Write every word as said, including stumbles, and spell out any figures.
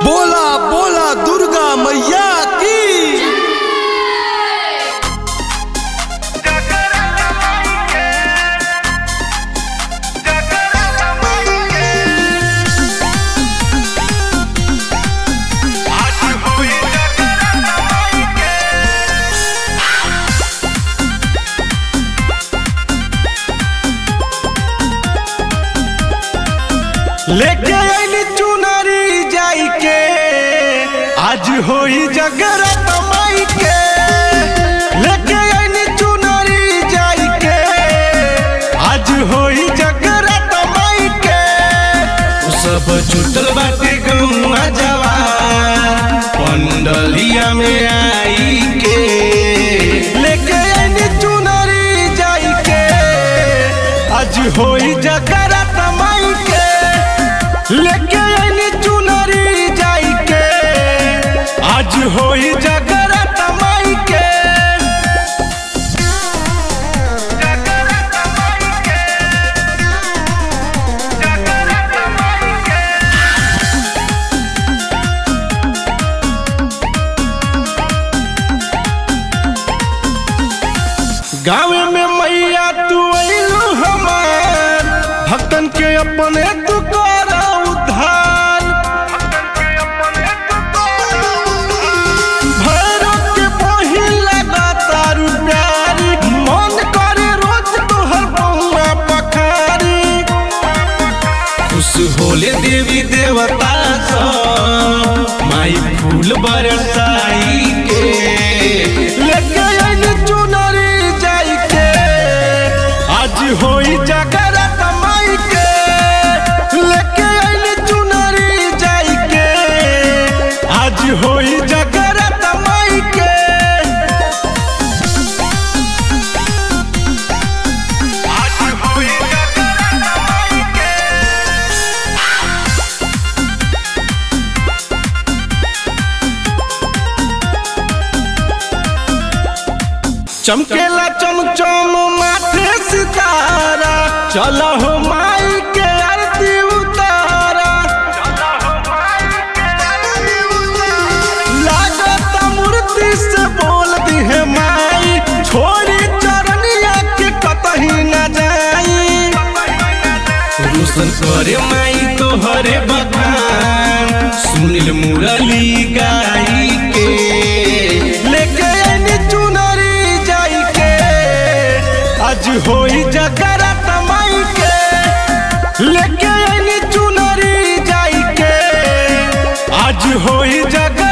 बोला बोला दुर्गा मैया की। लेके आइली चुनरी जाई के आज होई जगरात माई के। लेके आइली चुनरी जाई के आज होई जगरात माई के। सब छूटल बाटे गौवा जवान पंडलिया में आई के। लेके आइली चुनरी जाई के आज होई जगरात माई के। लेके आइली चुनरी जाई के आज होई जगरात माई के। जगरात माई के जगरात माई के। गाँव में मैया तू अइलू हमार भक्तन के अपने तू करा उद्धार। भैरव के बही लगा तारू प्यारी मन करे रोज तोहर बउआ पखारी। खुश होले देवी देवता सब माई फूल बरसाई के। लेके आइली चुनरी जाई के आज होई जगरात माई के। लेके आइली चुनरी जाई के आज होई जगरात माई के। आज होई जगरात माई के। चमकेला चमचम माथे सितारा चला हो माई के आरती उतारा। लागत मूर्ति से बोल दी है माई छोड़ी चरनिया के कतही न जाई। रोशन करे माई तोहरे बखान सुनील मुरली गाई के। लेके आइली चुनरी जाई के आज होई जगरात माई के। लेके आइली चुनरी जाई के आज होई जगरात